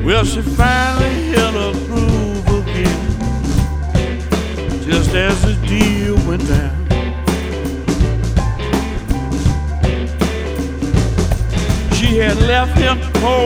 Well, she finally hit a groove again, just as the deal went down. She had left him cold.